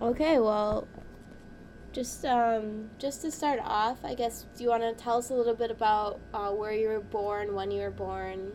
Okay, well, just to start off, I guess, do you want to tell us a little bit about where you were born, when you were born,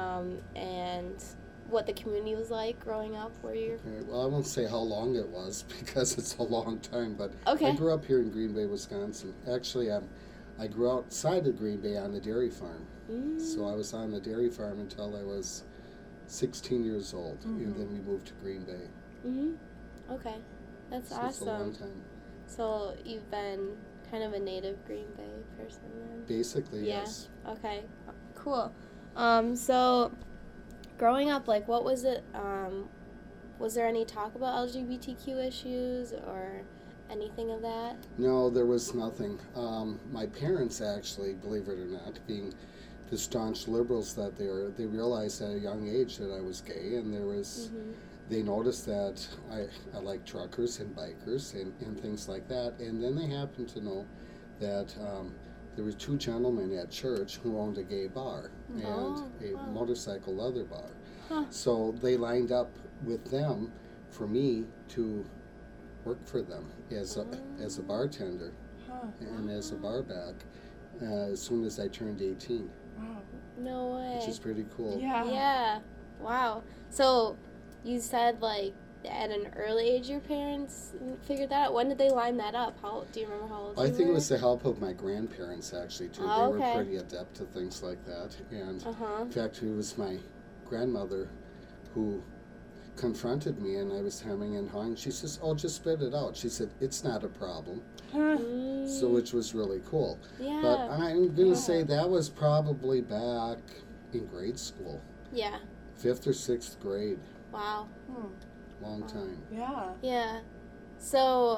and what the community was like growing up where you Okay, well, I won't say how long it was because it's a long time, but I Okay. grew up here in Green Bay, Wisconsin. Actually, I grew outside of Green Bay on a dairy farm. So I was on the dairy farm until I was 16 years old, and then we moved to Green Bay. Okay. That's So it's a long awesome. time. So you've been kind of a native Green Bay person then? Basically, Yeah. yes. Okay. Cool. So growing up, like, what was it? Was there any talk about LGBTQ issues or anything of that? No, there was nothing. My parents actually, believe it or not, being the staunch liberals that they are, they realized at a young age that I was gay, and they noticed that I like truckers and bikers and things like that. And then they happened to know that there were two gentlemen at church who owned a gay bar and a motorcycle leather bar. Huh. So they lined up with them for me to work for them as a bartender and as a barback as soon as I turned 18. Wow. No way. Which is pretty cool. Yeah. Wow. So you said, like, at an early age your parents figured that out. When did they line that up? How do you remember how old you I were? think it was the help of my grandparents, actually, too. Oh, they okay. were pretty adept to things like that. And Uh-huh. in fact, it was my grandmother who confronted me, and I was hemming and hawing. She says, "Oh, just spit it out." She said, "It's not a problem." So, which was really cool. Yeah. But I'm going to say that was probably back in grade school. Yeah. 5th or 6th grade. Wow. Long time. Yeah. So,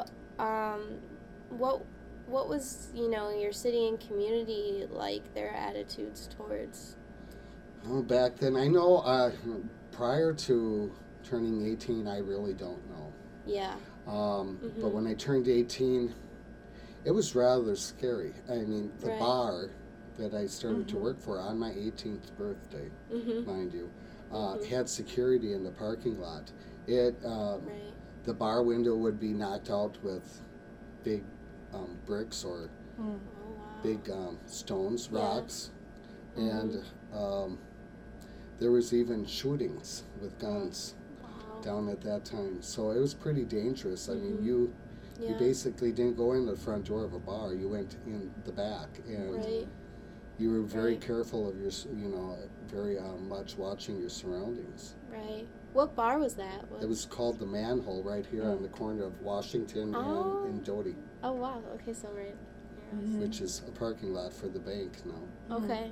what was, your city and community like, their attitudes towards? Oh, back then, I know prior to turning 18, I really don't know. Yeah. But when I turned 18, it was rather scary. I mean, the Right. bar that I started to work for on my 18th birthday, mind you, had security in the parking lot. It Right. The bar window would be knocked out with big bricks or Oh, wow. big stones, Yeah. rocks, and there was even shootings with guns Wow. down at that time. So it was pretty dangerous. I mean, you Yeah. basically didn't go in the front door of a bar. You went in the back, and Right. you were very Right. careful of your, very much watching your surroundings. Right. What bar was that? It was called the Manhole right here on the corner of Washington and Doty, Oh, wow. Okay, so right. which is a parking lot for the bank now. Okay.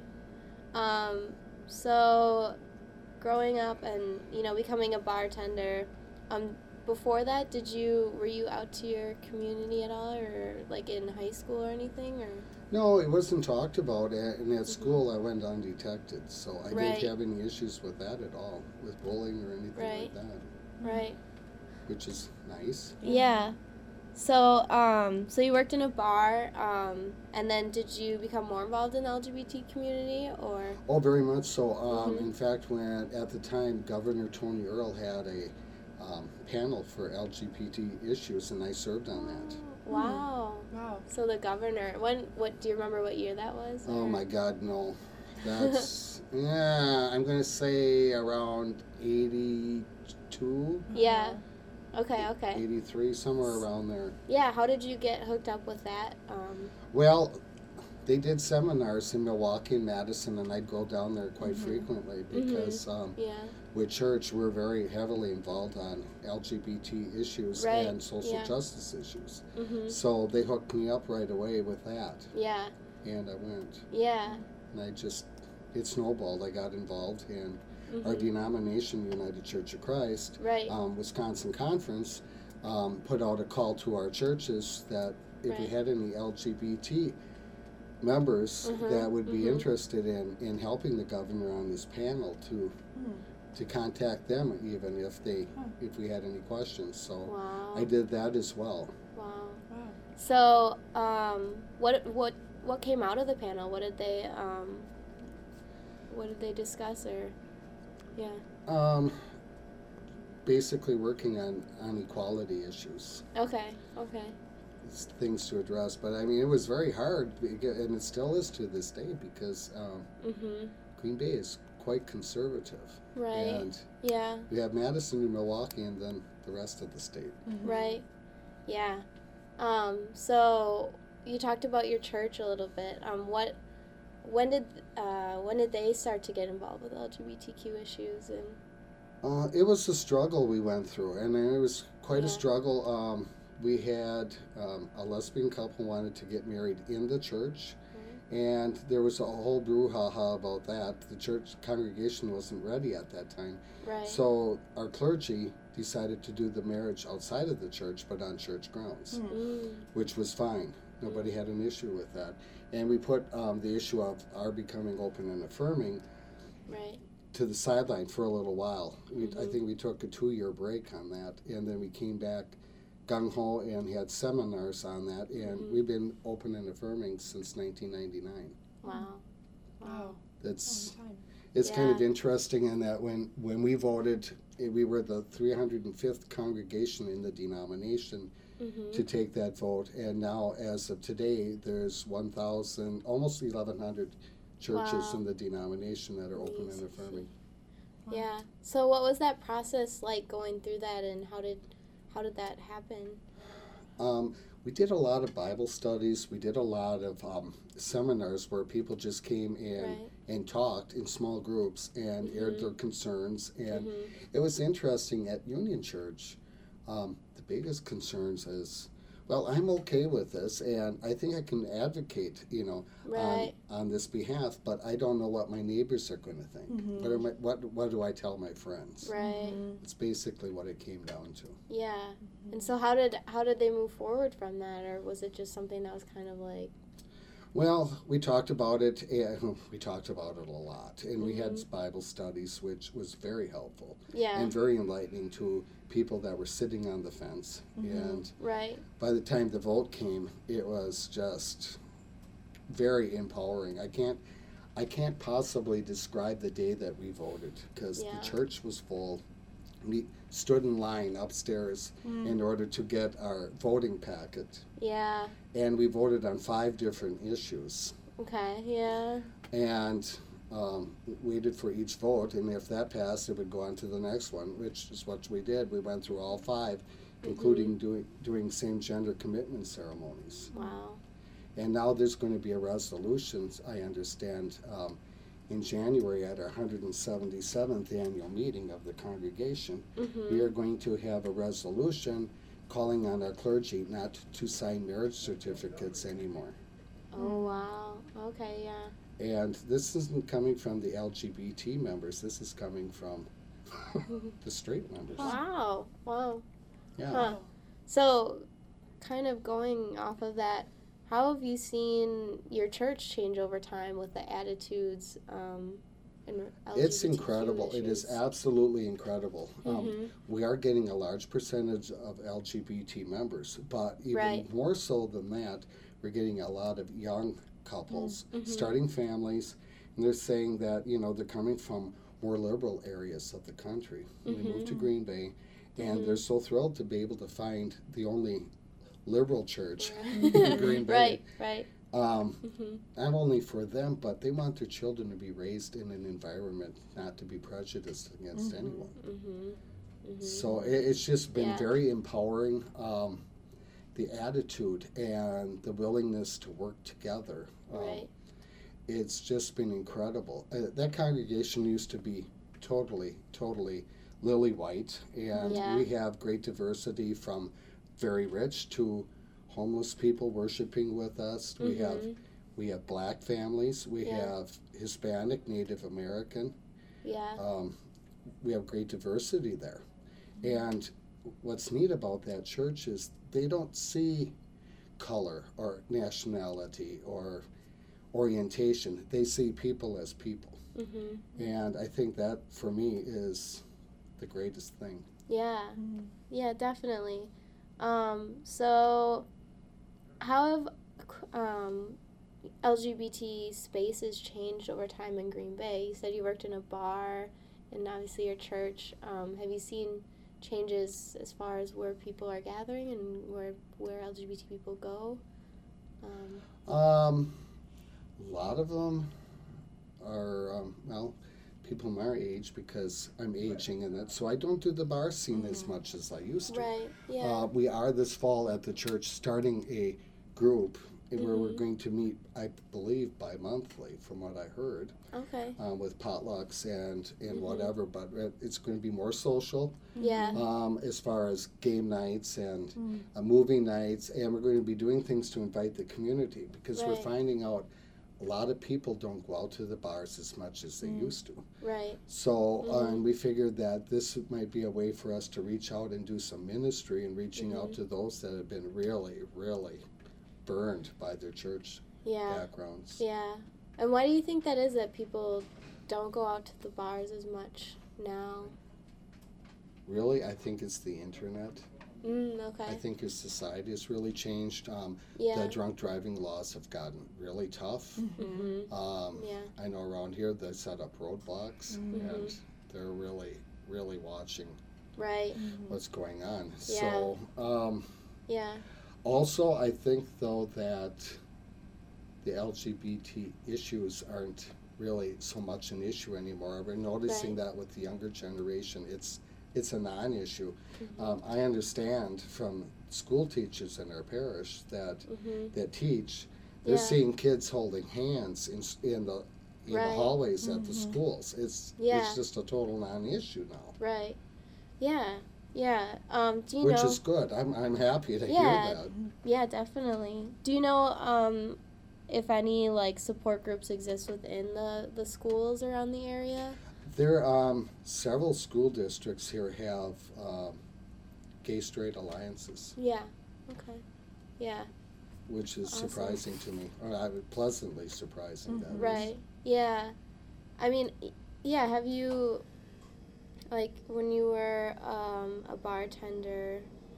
So growing up and, becoming a bartender, before that, were you out to your community at all, or like in high school or anything, or? No, it wasn't talked about, and at school I went undetected, so I Right. didn't have any issues with that at all, with bullying or anything Right. like that, Right. which is nice. Yeah. So, so you worked in a bar, and then did you become more involved in the LGBT community, or? Oh, very much so. In fact, when at the time Governor Tony Earl had a panel for LGBT issues, and I served on that. Wow. Wow. So the governor, what do you remember what year that was? Oh or? my God, no. That's I'm gonna say around 82, Yeah. Okay. 83, somewhere around there. Yeah. How did you get hooked up with that? Well, they did seminars in Milwaukee and Madison, and I'd go down there quite frequently because Yeah. with church we're very heavily involved on LGBT issues Right, and social yeah. justice issues. Mhm. So they hooked me up right away with that, Yeah. and I went. Yeah. And it snowballed. I got involved, and our denomination, United Church of Christ, Right. Wisconsin Conference, put out a call to our churches that if we Right. had any LGBT members that would be interested in helping the governor on this panel to contact them, even if we had any questions. So Wow. I did that as well. Wow. Wow. So, what came out of the panel? What did they discuss, or? Yeah. basically working on equality issues. Okay. Okay. Things to address, but I mean, it was very hard, and it still is to this day because Mhm. Green Bay is quite conservative. Right. And Yeah. we have Madison and Milwaukee, and then the rest of the state. Right. Yeah. So you talked about your church a little bit. When did they start to get involved with LGBTQ issues and? It was a struggle we went through, and it was quite a Yeah. struggle. We had a lesbian couple wanted to get married in the church, and there was a whole brouhaha about that. The church congregation wasn't ready at that time. Right. So our clergy decided to do the marriage outside of the church, but on church grounds, which was fine. Nobody had an issue with that. And we put the issue of our becoming open and affirming Right. to the sideline for a little while. I think we took a 2-year break on that, and then we came back gung-ho and had seminars on that, and we've been open and affirming since 1999. Wow. Wow. That's Long time. it's kind of Yeah. interesting in that when we voted, we were the 305th congregation in the denomination to take that vote, and now as of today, there's 1,000, almost 1,100 churches Wow. in the denomination that are open and affirming. Yeah. So what was that process like going through that, and how did that happen? We did a lot of Bible studies. We did a lot of seminars where people just came in Right. and talked in small groups and aired their concerns. And it was interesting at Union Church. The biggest concerns is, well, I'm okay with this, and I think I can advocate, Right. on this behalf, but I don't know what my neighbors are going to think. What do I tell my friends? Right. It's basically what it came down to. Yeah. And so how did they move forward from that, or was it just something that was kind of like? Well, we talked about it, and we talked about it a lot, and we had Bible studies, which was very helpful Yeah. and very enlightening to people that were sitting on the fence. And Right. by the time the vote came, it was just very empowering. I can't possibly describe the day that we voted because Yeah. the church was full. We stood in line upstairs in order to get our voting packet, Yeah. and we voted on 5 different issues. Okay. Yeah. And waited for each vote, and if that passed, it would go on to the next one, which is what we did. We went through all 5, including doing same-gender commitment ceremonies. Wow. And now there's going to be a resolution, I understand, in January at our 177th annual meeting of the congregation. We are going to have a resolution calling on our clergy not to sign marriage certificates anymore. Oh wow. Okay. Yeah. And this isn't coming from the LGBT members. This is coming from the straight members. Wow. Wow. Yeah. Huh. So, kind of going off of that, how have you seen your church change over time with the attitudes and LGBTQ It's incredible. It is issues? absolutely incredible. We are getting a large percentage of LGBT members, but even Right. more so than that, we're getting a lot of young couples starting families, and they're saying that they're coming from more liberal areas of the country. They moved to Green Bay, and they're so thrilled to be able to find the only liberal church in Green Bay. Right. Not only for them, but they want their children to be raised in an environment not to be prejudiced against anyone. So it's just been Yeah. very empowering. The attitude and the willingness to work together. Right. It's just been incredible. That congregation used to be totally lily white, and Yeah. we have great diversity from very rich to homeless people worshiping with us. We have black families. We Yeah. have Hispanic, Native American. Yeah. We have great diversity there. And what's neat about that church is they don't see color or nationality or orientation. They see people as people. And I think that, for me, is the greatest thing. Yeah. Yeah, definitely. So how have LGBT spaces changed over time in Green Bay? You said you worked in a bar and obviously your church. Have you seen changes as far as where people are gathering and where LGBT people go? A lot of them are, people my age, because I'm aging, and that, so I don't do the bar scene as much as I used to. Right, yeah. We are this fall at the church starting a group where we're going to meet, I believe, bi-monthly, from what I heard, Okay. with potlucks and whatever, but it's going to be more social. Yeah. As far as game nights and movie nights, and we're going to be doing things to invite the community, because we're Right. finding out a lot of people don't go out to the bars as much as they used to. Right. So, and we figured that this might be a way for us to reach out and do some ministry and reaching out to those that have been really, really burned by their church Yeah. backgrounds. Yeah. And why do you think that is, that people don't go out to the bars as much now? Really, I think it's the internet. Okay. I think as society has really changed. Yeah. The drunk driving laws have gotten really tough. Yeah. I know around here they set up roadblocks, and they're really, really watching Right. what's going on. Yeah. So, Yeah. also, I think, though, that the LGBT issues aren't really so much an issue anymore. We're noticing that with the younger generation, it's a non-issue. I understand from school teachers in our parish that teach, they're seeing kids holding hands in the hallways at the schools. It's just a total non-issue now. Right. Yeah. Yeah. Do you Which know? is good. I'm happy to hear Yeah. that. Yeah, definitely. Do you know if any like support groups exist within the schools around the area? There, several school districts here have gay-straight alliances, Yeah. Okay. Yeah. which is Awesome. surprising to me, or pleasantly surprising. That is. Right. Yeah. I mean, yeah. Have you, like, when you were a bartender,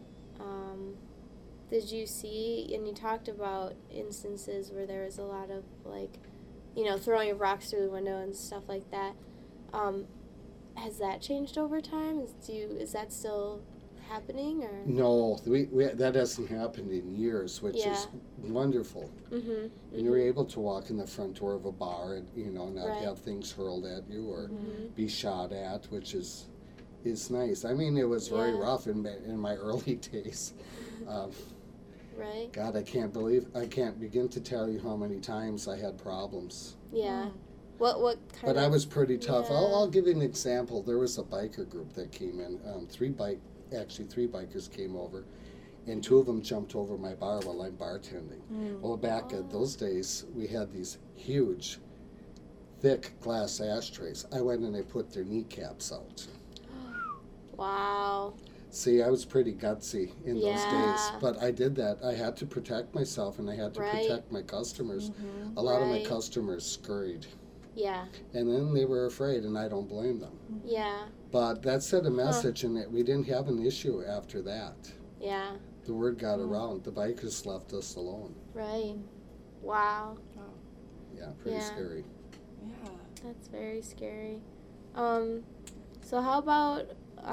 did you see, and you talked about instances where there was a lot of, like, throwing of rocks through the window and stuff like that. Has that changed over time? Is that still happening, or? No, that hasn't happened in years, which is wonderful. Mm-hmm. And you're able to walk in the front door of a bar and not Right. have things hurled at you or be shot at, which is nice. I mean, it was very rough in my early days. Right. God, I can't begin to tell you how many times I had problems. Yeah. What kind But of? I was pretty tough. Yeah. I'll give you an example. There was a biker group that came in. Three bikers came over, and two of them jumped over my bar while I'm bartending. Well, back in those days, we had these huge, thick glass ashtrays. I went and I put their kneecaps out. Wow. See, I was pretty gutsy in those days, Yeah. but I did that. I had to protect myself, and I had to Right. protect my customers. A lot of my Right. customers scurried, Yeah. and then they were afraid, and I don't blame them. Yeah. But that sent a message, and we didn't have an issue after that. Yeah. The word got around. The bikers left us alone. Right. Wow. Yeah, pretty Yeah. scary. Yeah. That's very scary. So how about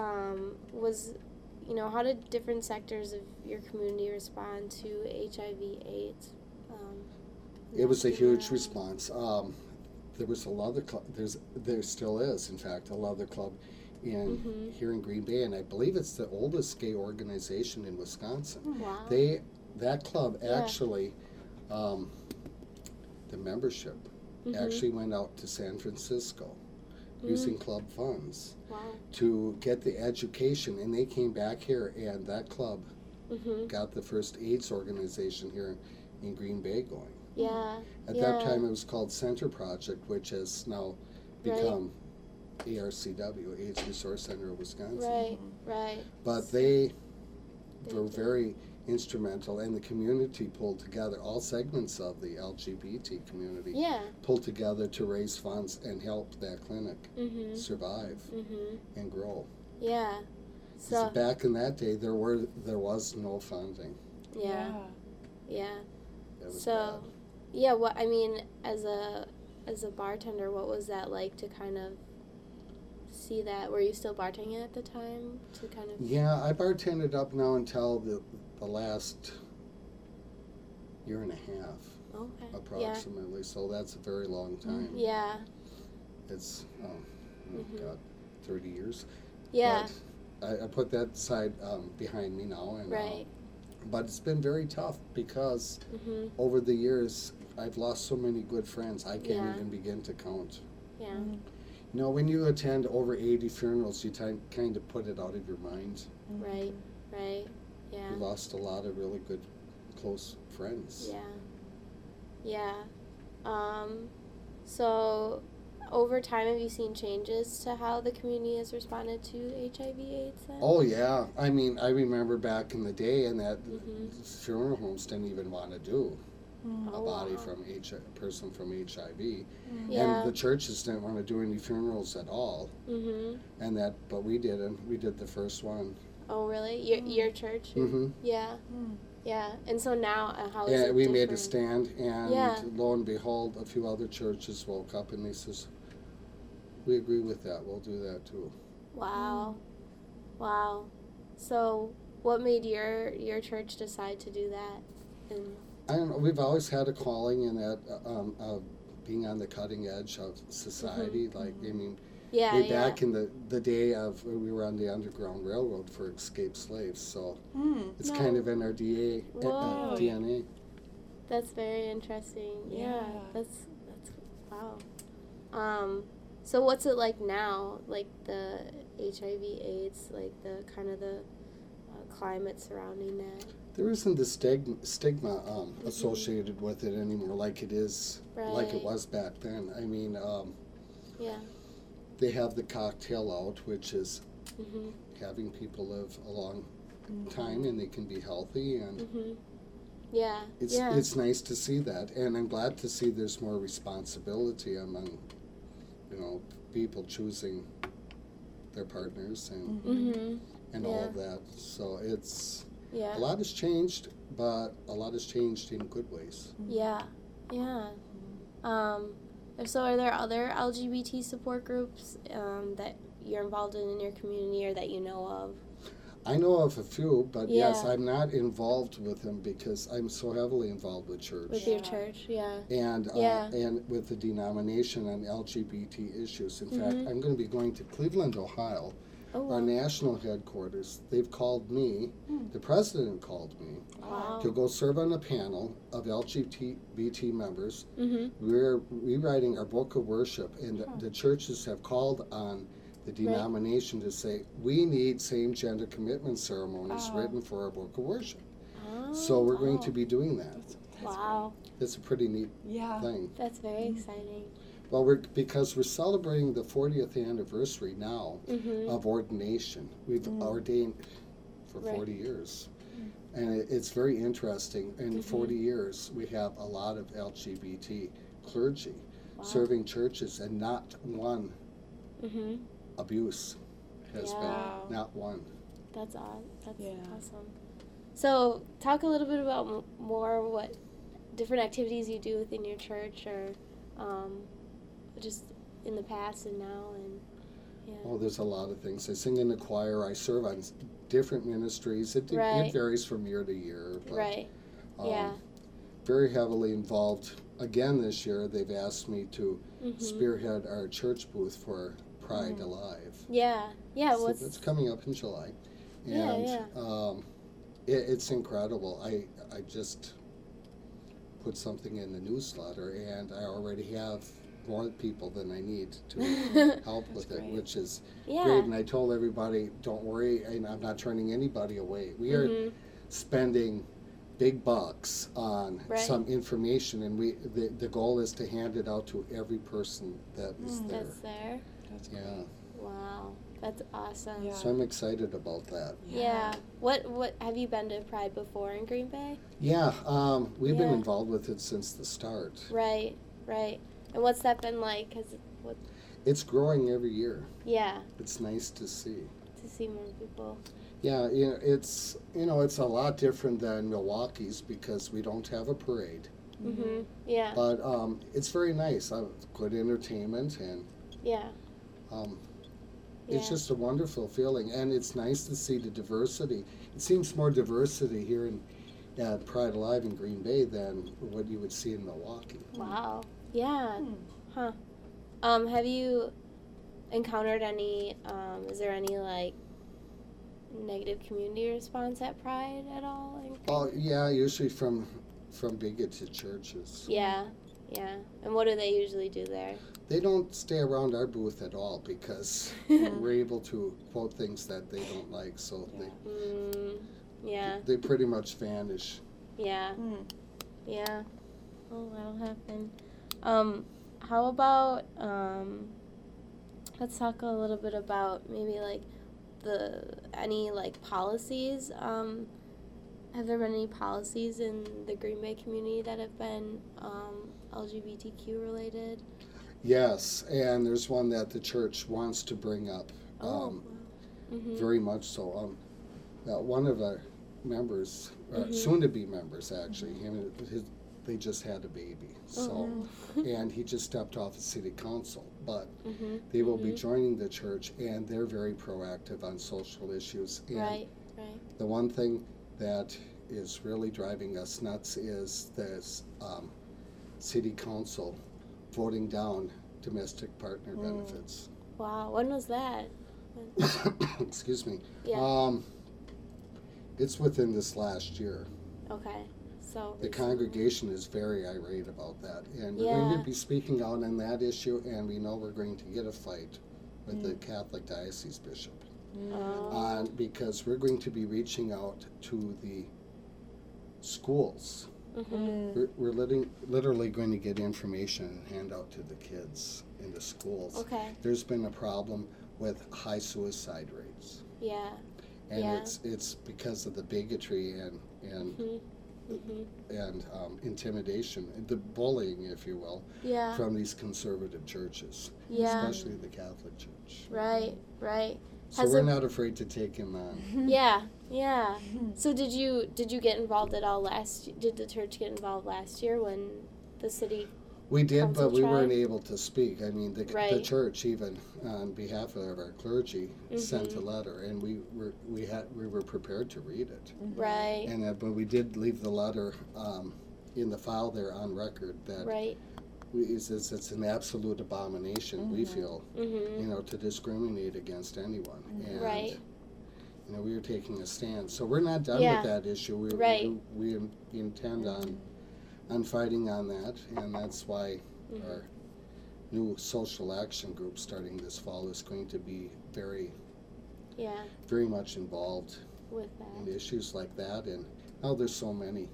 how did different sectors of your community respond to HIV/AIDS? It was a huge Yeah. response. There was a leather club. There still is, in fact, a leather club here in Green Bay, and I believe it's the oldest gay organization in Wisconsin. Wow. That club Yeah. actually, the membership actually went out to San Francisco using club funds Wow. to get the education, and they came back here, and that club got the first AIDS organization here in Green Bay going. Yeah. At that time, it was called Center Project, which has now become ARCW, AIDS Resource Center of Wisconsin. Right. Right. But they were very instrumental, and the community pulled together, all segments of the LGBT community Yeah. pulled together to raise funds and help that clinic survive and grow. Yeah. 'Cause So back in that day, there was no funding. yeah. Yeah. It was So bad. yeah, what I mean, as a bartender, what was that like to kind of see that? Were you still bartending at the time to kind of? Yeah, I bartended up now until the last year and a half, Okay. approximately. So that's a very long time. Yeah. It's, God, 30 years. Yeah. But I put that side behind me now. And, Right. but it's been very tough because over the years, I've lost so many good friends. I can't even begin to count. Yeah. You know, when you attend over 80 funerals, you kind of put it out of your mind. Right. Right. Yeah. You lost a lot of really good, close friends. Yeah. Yeah. So, over time, have you seen changes to how the community has responded to HIV/AIDS? Then? Oh yeah, I mean, I remember back in the day, and that funeral homes didn't even want to do a body from person from HIV, and the churches didn't want to do any funerals at all. And but we didn't. We did the first one. Oh really? Your church? Yeah. Yeah. And so now, how is it Yeah, we different? made a stand, and lo and behold, a few other churches woke up and they says, "We agree with that. We'll do that too." Wow. Wow. So, what made your church decide to do that? And I don't know. We've always had a calling in that being on the cutting edge of society. Like, I mean, way back in the day of we were on the Underground Railroad for escaped slaves. So it's kind of in our DNA. That's very interesting. Yeah. That's wow. So what's it like now? Like the HIV/AIDS, like the kind of the climate surrounding that. There isn't the stigma associated with it anymore, like it is, like it was back then. I mean, they have the cocktail out, which is having people live a long time and they can be healthy, and it's nice to see that, and I'm glad to see there's more responsibility among, people choosing their partners and all of that. So it's a lot has changed, but a lot has changed in good ways. Yeah. So are there other LGBT support groups that you're involved in your community or that you know of? I know of a few, but yes, I'm not involved with them because I'm so heavily involved with church. With your church, and with the denomination on LGBT issues. In fact, I'm going to be going to Cleveland, Ohio, our national headquarters. They've called me, the president called me, to go serve on a panel of LGBT members. We're rewriting our book of worship, and the churches have called on the denomination to say, we need same-gender commitment ceremonies written for our book of worship. So we're going to be doing that. That's a pretty neat thing. That's very exciting. Well, because we're celebrating the 40th anniversary now of ordination. We've ordained for 40 years. And it's very interesting. In 40 years, we have a lot of LGBT clergy serving churches, and not one abuse has been, not one. That's odd. That's awesome. So talk a little bit about more what different activities you do within your church, or just in the past and now, and Oh, there's a lot of things. I sing in the choir. I serve on different ministries. It varies from year to year. But, very heavily involved. Again this year, they've asked me to spearhead our church booth for Pride Alive. So that's coming up in July. And it's incredible. I just put something in the newsletter, and I already have more people than I need to help with it, which is great. And I told everybody, don't worry, and I'm not turning anybody away. We are spending big bucks on some information, and the goal is to hand it out to every person that is there. That's there? Wow, that's awesome. So I'm excited about that. What have you been to Pride before in Green Bay? We've been involved with it since the start. Right. And what's that been like? It's growing every year. Yeah. It's nice to see. To see more people. Yeah, it's a lot different than Milwaukee's because we don't have a parade. Yeah. But it's very nice. Good entertainment and it's just a wonderful feeling, and it's nice to see the diversity. It seems more diversity here at Pride Alive in Green Bay than what you would see in Milwaukee. Wow. Yeah. Huh. Have you encountered any, is there any, like, negative community response at Pride at all? Oh, yeah, usually from bigoted churches. Yeah. And what do they usually do there? They don't stay around our booth at all because we're able to quote things that they don't like, so they pretty much vanish. Yeah. Oh, that'll happen. How about, let's talk a little bit about maybe, like, any, like, policies. Have there been any policies in the Green Bay community that have been LGBTQ related? Yes, and there's one that the church wants to bring up. Very much so. One of our members, soon-to-be members actually, they just had a baby, and he just stepped off the city council, but they will be joining the church, and they're very proactive on social issues. And right. The one thing that is really driving us nuts is this city council voting down domestic partner benefits. Wow, when was that? Excuse me. Yeah. It's within this last year. Okay. So the congregation is very irate about that, and we're going to be speaking out on that issue, and we know we're going to get a fight with the Catholic diocese bishop. Because we're going to be reaching out to the schools. We're literally going to get information and hand out to the kids in the schools. Okay. There's been a problem with high suicide rates. Yeah. And it's because of the bigotry and intimidation, the bullying, if you will, from these conservative churches, especially the Catholic Church. Right. So we're not afraid to take him on. Yeah. So did you get involved at all did the church get involved last year when the city We did, council but we tried? weren't able to speak. I mean, the church, even on behalf of our clergy, sent a letter, and we were prepared to read it. Right. And but we did leave the letter in the file there on record that it's an absolute abomination. We feel, to discriminate against anyone, and we are taking a stand. So we're not done with that issue. We intend on fighting on that, and that's why our new social action group starting this fall is going to be very much involved with that. In issues like that, and there's so many.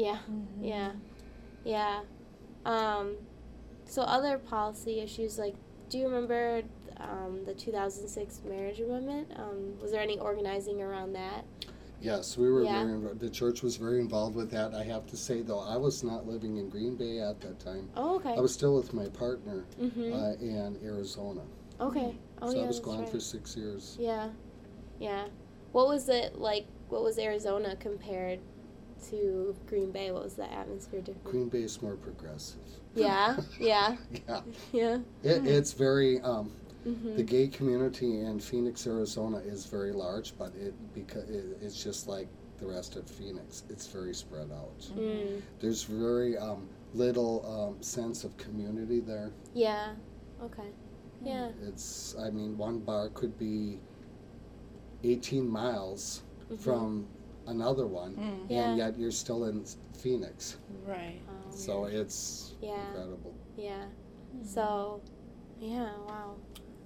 So other policy issues, like, do you remember the 2006 marriage amendment? Was there any organizing around that? Yes, we were the church was very involved with that. I have to say, though, I was not living in Green Bay at that time. Oh, okay. I was still with my partner in Arizona. Okay. So I was gone for 6 years. Yeah. What was it like? What was Arizona compared to Green Bay? What was the atmosphere different? Green Bay is more progressive. Yeah. It's very the gay community in Phoenix, Arizona is very large, but it's just like the rest of Phoenix. It's very spread out. There's very little sense of community there. Yeah. Okay. Yeah. It's, one bar could be 18 miles from another one, and yet you're still in Phoenix. Right. So it's incredible. Yeah. So, wow.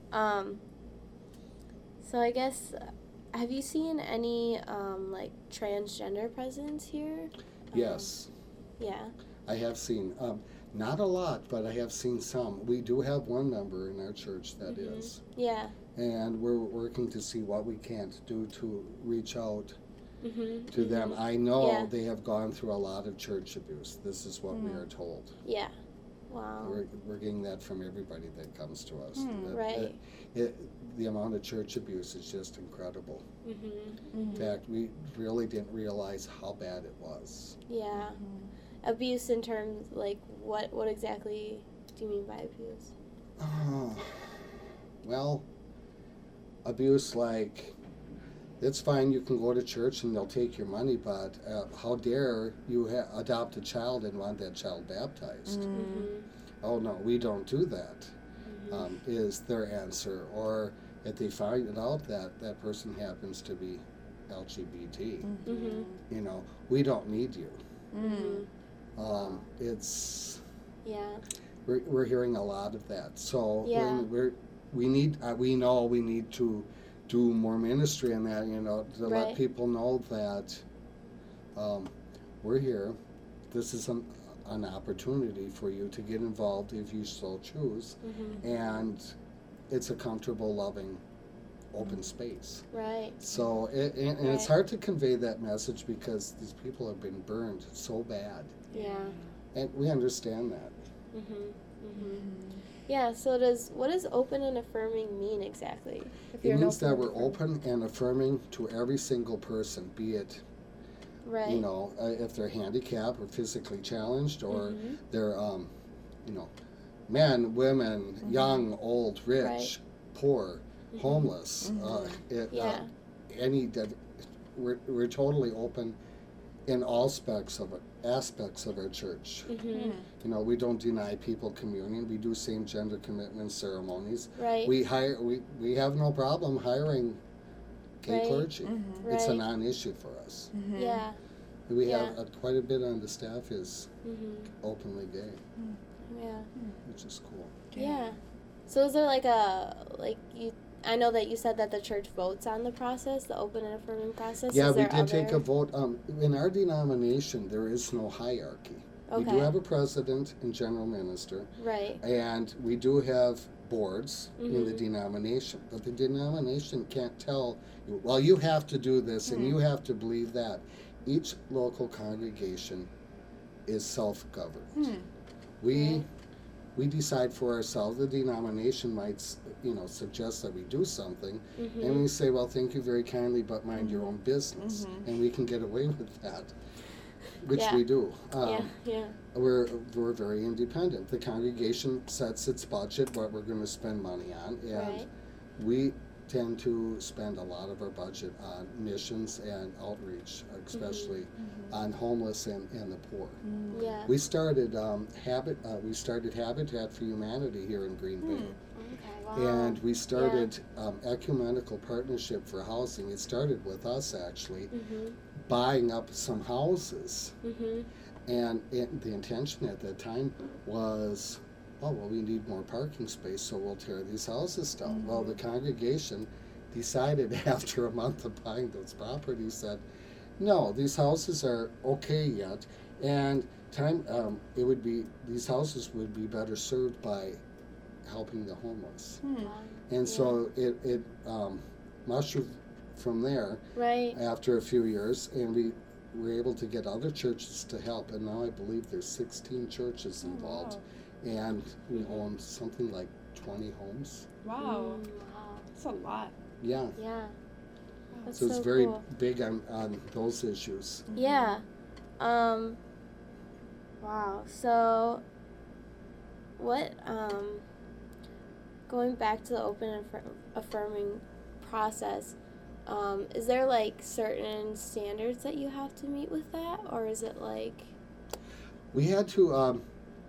So I guess, have you seen any, like, transgender presence here? Yes. I have seen, not a lot, but I have seen some. We do have one member in our church that is. Yeah. And we're working to see what we can't do to reach out to them. I know they have gone through a lot of church abuse. This is what we are told. Yeah. Wow. We're getting that from everybody that comes to us. Right. The amount of church abuse is just incredible. In fact, we really didn't realize how bad it was. Yeah. Abuse in terms, like, what exactly do you mean by abuse? Well, abuse like, it's fine, you can go to church and they'll take your money, but how dare you adopt a child and want that child baptized? Oh no, we don't do that. Is their answer. Or if they find it out that that person happens to be LGBT, you know, we don't need you. It's we're hearing a lot of that. So we know we need to do more ministry in that, you know, to let people know that we're here. This is an opportunity for you to get involved if you so choose, and it's a comfortable, loving, open space. Right. So and it's hard to convey that message because these people have been burned so bad. Yeah. And we understand that. Yeah, so what does open and affirming mean exactly? It means that we're open and affirming to every single person, be it, you know, if they're handicapped or physically challenged, or they're, you know, men, women, young, old, rich, poor, homeless. We're totally open in all aspects of our church. You know, we don't deny people communion. We do same gender commitment ceremonies. We have no problem hiring gay clergy. It's a non-issue for us. We have quite a bit on the staff is openly gay. Which is cool. So is there I know that you said that the church votes on the process, the open and affirming process. Yeah, we did take a vote. In our denomination, there is no hierarchy. We do have a president and general minister. And we do have boards in the denomination. But the denomination can't tell you, well, you have to do this and you have to believe that. Each local congregation is self-governed. We decide for ourselves. The denomination might, you know, suggest that we do something, and we say, well, thank you very kindly, but mind your own business. And we can get away with that, which we do. We're very independent. The congregation sets its budget, what we're going to spend money on, and we tend to spend a lot of our budget on missions and outreach, especially on homeless and the poor. We started Habitat for Humanity here in Green Bay. And we started ecumenical partnership for housing. It started with us actually buying up some houses, and the intention at that time was, oh, well, we need more parking space, so we'll tear these houses down. Well, the congregation decided after a month of buying those properties that, no, these houses are okay yet, and these houses would be better served by helping the homeless. And so it mushroomed from there after a few years, and we were able to get other churches to help, and now I believe there's 16 churches involved. And we own something like 20 homes. Wow. That's a lot. Yeah. So it's very big on those issues. Yeah. Wow. So what, going back to the open and affirming process, is there like certain standards that you have to meet with that, or is it like? We had to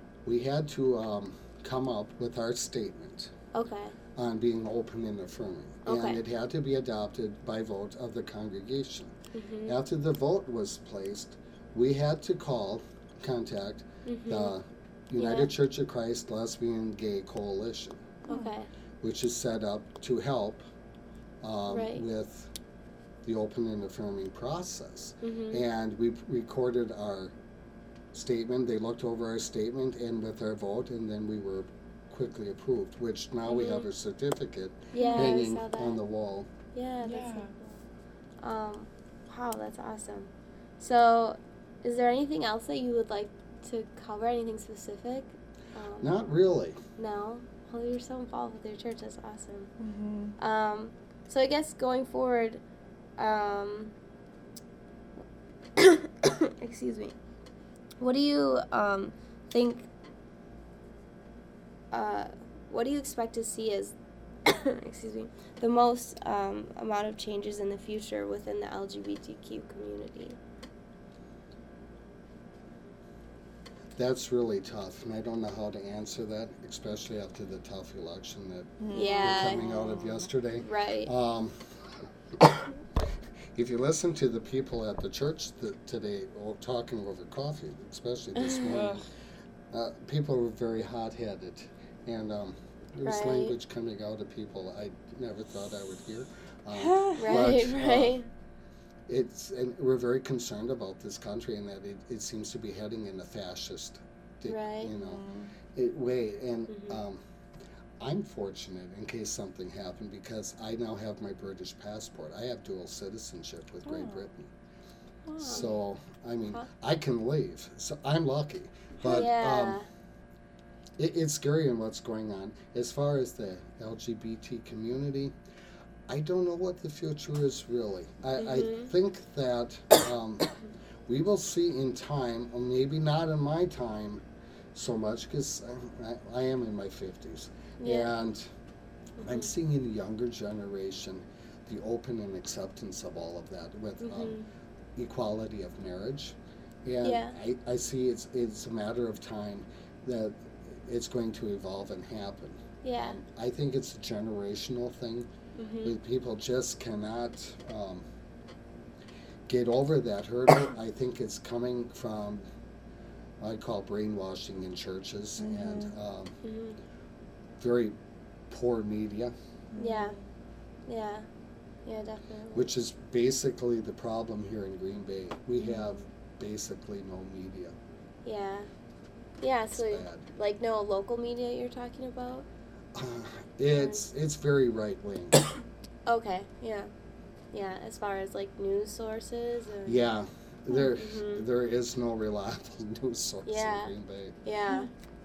come up with our statement on being open and affirming. And it had to be adopted by vote of the congregation. After the vote was placed, we had to contact the United Church of Christ Lesbian Gay Coalition, which is set up to help with the open and affirming process. And we recorded our statement. They looked over our statement and with our vote, and then we were quickly approved, which now we have a certificate hanging on the wall. That's so cool. Wow, that's awesome. So is there anything else that you would like to cover, anything specific? Not really. No? Well, you're so involved with your church. That's awesome. So I guess going forward, excuse me, what do you think, what do you expect to see as excuse me, the most amount of changes in the future within the LGBTQ community? That's really tough, and I don't know how to answer that, especially after the tough election that Yeah. we're coming out of yesterday. Right. If you listen to the people at the church today talking over coffee, especially this morning, people were very hot-headed, and there was Right. language coming out of people I never thought I would hear. Right. And we're very concerned about this country and that it seems to be heading in a fascist, Right. way. And I'm fortunate in case something happened because I now have my British passport. I have dual citizenship with Great Britain. Wow. So, I mean, I can leave. So I'm lucky. But Yeah. it's scary in what's going on. As far as the LGBT community, I don't know what the future is really. I think that we will see in time, or maybe not in my time so much, because I am in my 50s. Yeah. And I'm seeing in the younger generation the open and acceptance of all of that with equality of marriage. And I see it's a matter of time that it's going to evolve and happen. Yeah. I think it's a generational thing. People just cannot get over that hurdle. I think it's coming from what I call brainwashing in churches and very poor media. Yeah. Yeah. Yeah, definitely. Which is basically the problem here in Green Bay. We have basically no media. Yeah. Yeah, so bad. like no local media you're talking about? It's very right wing. Okay, yeah. Yeah, as far as like news sources or Yeah. There is no reliable news source Yeah. in Green Bay. Yeah.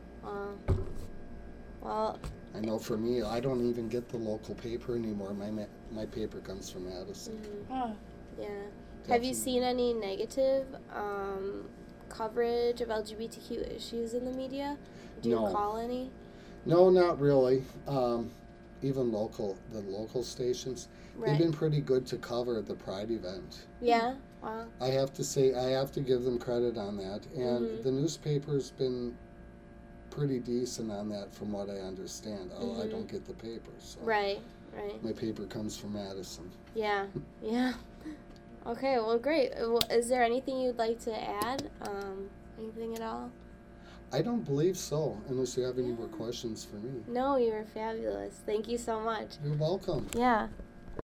Well, I know for me, I don't even get the local paper anymore. My paper comes from Madison. yeah. Have Definitely. you seen any negative coverage of LGBTQ issues in the media? Do you No. recall any? No, not really. Even the local stations, they've Right. been pretty good to cover the Pride event. Yeah. Wow. I have to say, I have to give them credit on that. And the newspaper's been pretty decent on that from what I understand. I don't get the paper, so Right. Right. my paper comes from Madison. Yeah. Yeah. Okay. Well, great. Well, is there anything you'd like to add? Anything at all? I don't believe so, unless you have any more questions for me. No, you were fabulous. Thank you so much. You're welcome. Yeah.